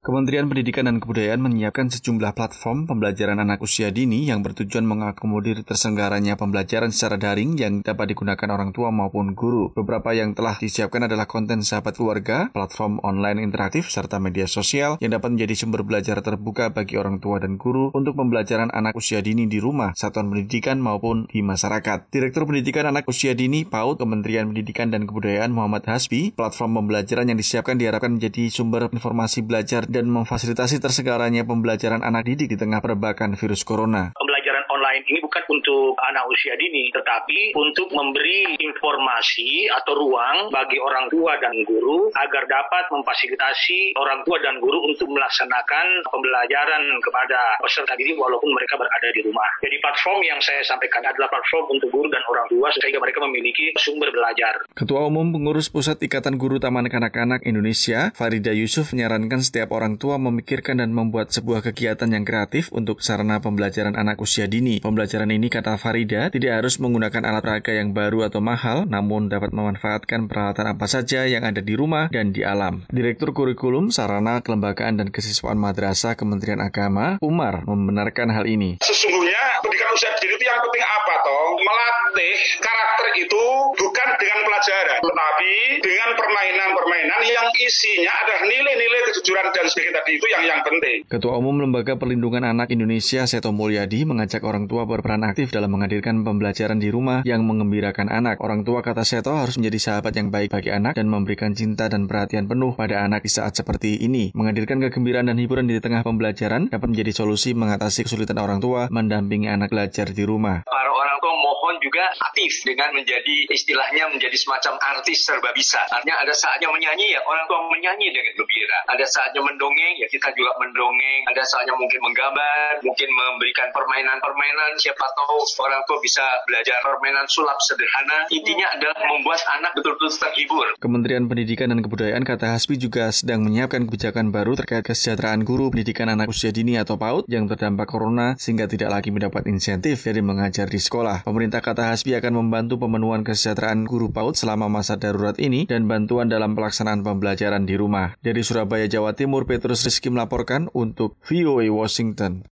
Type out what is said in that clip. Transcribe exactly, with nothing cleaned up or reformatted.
Kementerian Pendidikan dan Kebudayaan menyiapkan sejumlah platform pembelajaran anak usia dini yang bertujuan mengakomodir terselenggaranya pembelajaran secara daring yang dapat digunakan orang tua maupun guru. Beberapa yang telah disiapkan adalah konten sahabat keluarga, platform online interaktif, serta media sosial yang dapat menjadi sumber belajar terbuka bagi orang tua dan guru untuk pembelajaran anak usia dini di rumah, satuan pendidikan maupun di masyarakat. Direktur Pendidikan Anak Usia Dini PAUD Kementerian Pendidikan dan Kebudayaan Muhammad Hasbi, platform pembelajaran yang disiapkan diharapkan menjadi sumber informasi belajar dan memfasilitasi terselenggaranya pembelajaran anak didik di tengah perbakan virus corona. Pembelajaran online ini bukan untuk anak usia dini, tetapi untuk memberi informasi atau ruang bagi orang tua dan guru agar dapat memfasilitasi orang tua dan guru untuk melaksanakan pembelajaran kepada peserta didik walaupun mereka berada di rumah. Jadi platform yang saya sampaikan adalah platform untuk guru dan orang tua sehingga mereka memiliki sumber belajar. Ketua Umum Pengurus Pusat Ikatan Guru Taman Kanak-Kanak Indonesia, Farida Yusuf, menyarankan setiap orang tua memikirkan dan membuat sebuah kegiatan yang kreatif untuk sarana pembelajaran anak usia dini. Pembelajaran ini, kata Farida, tidak harus menggunakan alat peraga yang baru atau mahal, namun dapat memanfaatkan peralatan apa saja yang ada di rumah dan di alam. Direktur Kurikulum, Sarana Kelembagaan dan Kesiswaan Madrasah Kementerian Agama, Umar, membenarkan hal ini. Sesungguhnya pendidikan usia dini itu yang penting apa toh? Melatih karakter itu bukan dengan pelajaran, tetapi dengan permainan-permainan yang isinya adalah nilai-nilai kejujuran dan sebagainya tadi, itu yang yang penting. Ketua Umum Lembaga Perlindungan Anak Indonesia Seto Mulyadi mengajak orang tua berperan aktif dalam menghadirkan pembelajaran di rumah yang mengembirakan anak. Orang tua, kata Seto, harus menjadi sahabat yang baik bagi anak dan memberikan cinta dan perhatian penuh pada anak di saat seperti ini. Menghadirkan kegembiraan dan hiburan di tengah pembelajaran dapat menjadi solusi mengatasi kesulitan orang tua mendampingi anak belajar di rumah. Para orang tua mohon juga aktif dengan menjadi istilahnya menjadi semacam artis serba bisa. Artinya ada saatnya menyanyi, ya orang tua menyanyi dengan gembira. Ada saatnya mendongeng, ya kita juga mendongeng. Ada saatnya mungkin menggambar, mungkin memberikan permainan-permainan. Siapa tahu orang tua bisa belajar permainan sulap sederhana. Intinya adalah membuat anak betul-betul terhibur. Kementerian Pendidikan dan Kebudayaan, kata Hasbi, juga sedang menyiapkan kebijakan baru terkait kesejahteraan guru pendidikan anak usia dini atau PAUD yang terdampak corona sehingga tidak lagi mendapat insentif dari mengajar di sekolah. Pemerintah, kata Hasbi, akan membantu pemenuhan kesejahteraan guru PAUD selama masa darurat ini dan bantuan dalam pelaksanaan pembelajaran di rumah. Dari Surabaya, Jawa Timur, Petrus Rizky melaporkan untuk V O A Washington.